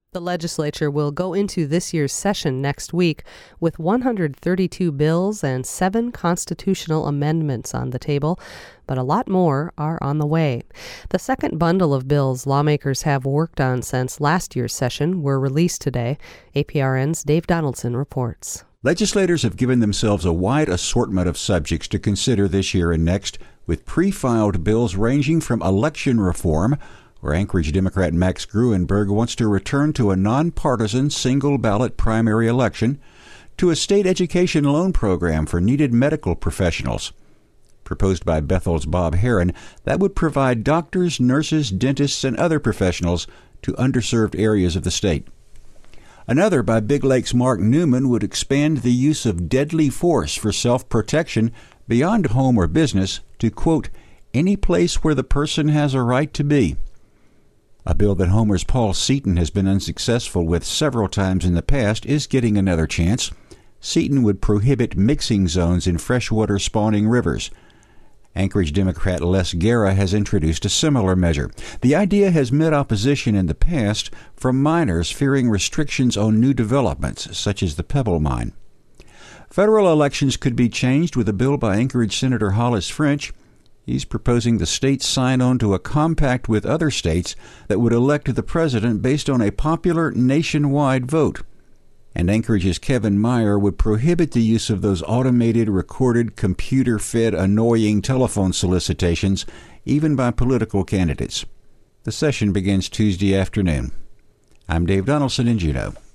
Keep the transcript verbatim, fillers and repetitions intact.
The legislature will go into this year's session next week with one hundred thirty-two bills and seven constitutional amendments on the table, but a lot more are on the way. The second bundle of bills lawmakers have worked on since last year's session were released today. A P R N's Dave Donaldson reports. Legislators have given themselves a wide assortment of subjects to consider this year and next, with pre-filed bills ranging from election reform, where Anchorage Democrat Max Gruenberg wants to return to a nonpartisan single-ballot primary election, to a state education loan program for needed medical professionals. Proposed by Bethel's Bob Herron, that would provide doctors, nurses, dentists, and other professionals to underserved areas of the state. Another by Big Lake's Mark Newman would expand the use of deadly force for self-protection beyond home or business to, quote, any place where the person has a right to be. A bill that Homer's Paul Seaton has been unsuccessful with several times in the past is getting another chance. Seaton would prohibit mixing zones in freshwater spawning rivers. Anchorage Democrat Les Guerra has introduced a similar measure. The idea has met opposition in the past from miners fearing restrictions on new developments, such as the Pebble Mine. Federal elections could be changed with a bill by Anchorage Senator Hollis French. He's proposing the states sign on to a compact with other states that would elect the president based on a popular nationwide vote. And Anchorage's Kevin Meyer would prohibit the use of those automated, recorded, computer-fed, annoying telephone solicitations, even by political candidates. The session begins Tuesday afternoon. I'm Dave Donaldson in Juneau.